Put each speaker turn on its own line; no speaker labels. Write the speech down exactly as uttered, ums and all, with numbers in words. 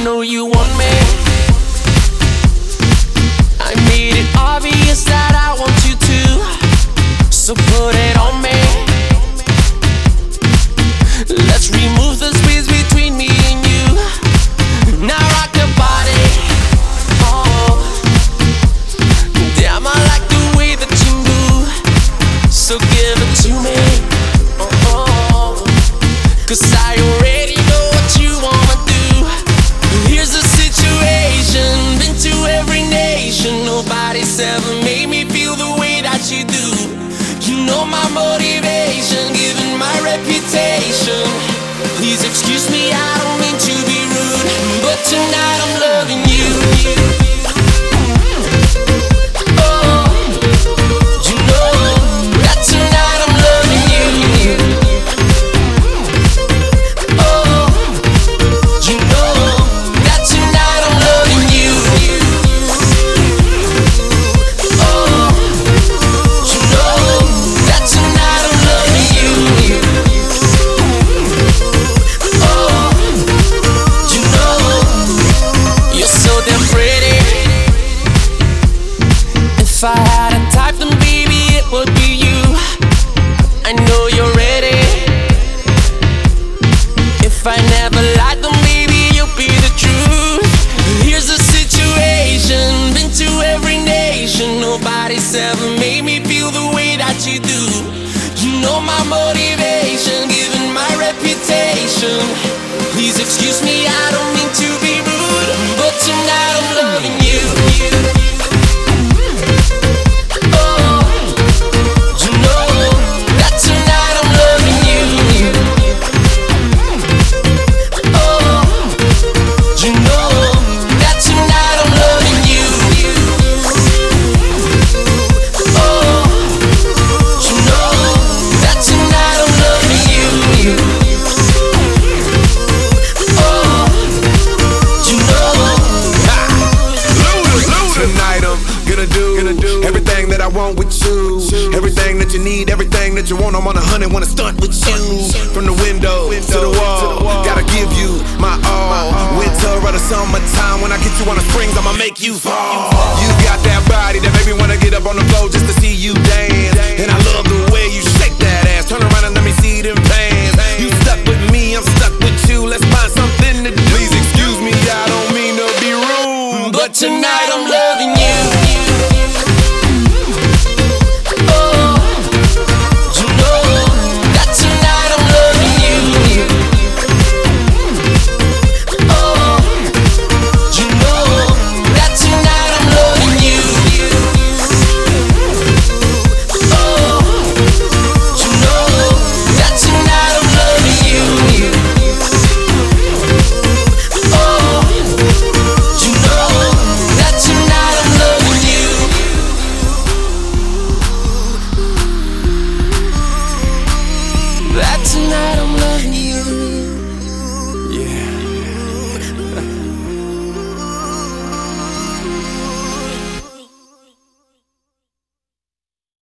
know you want me. I made it obvious that I want you to, so put it on me. Let's remove the space between me and you. Now rock your body. Oh, damn, I like the way that you move, so give it to me. Oh, cause I already know what you wanna do. Here's the situation, been to every nation, nobody's ever made me feel the way that you do. You know my motivation, given my reputation. Please excuse me, I don't mean to be rude, but tonight I'm loving you. Oh, you know that tonight I'm loving you. Oh, you know that tonight I'm loving you. Oh, you know that tonight I'm loving you. Oh, you know you're so damn pretty. If I had a type, then baby it would be you. I know you're ready. If I never lied, then baby you'll be the truth. Here's the situation, been to every nation, nobody's ever made me feel the way that you do. You know my motivation, given my reputation. Please excuse me, I don't mean to be rude, but tonight I'm loving you. Oh, you know that tonight I'm loving you. Oh, you know that tonight I'm loving you. Oh, you know that tonight I'm loving you. Oh, you know.
Tonight I'm gonna do, gonna do everything that I want with you. Everything that you need, everything that you want. I'm on a hundred, wanna stunt with you. From the window to the wall, gotta give you my all. Winter or the summertime, when I get you on the springs, I'ma make you fall. You got that body that make me wanna get up on the floor just to see you dance. And I love the way you shake that ass. Turn around and let me see them pants. You stuck with me, I'm stuck with you. Let's find something to do. Please excuse me, I don't mean to be rude,
But tonight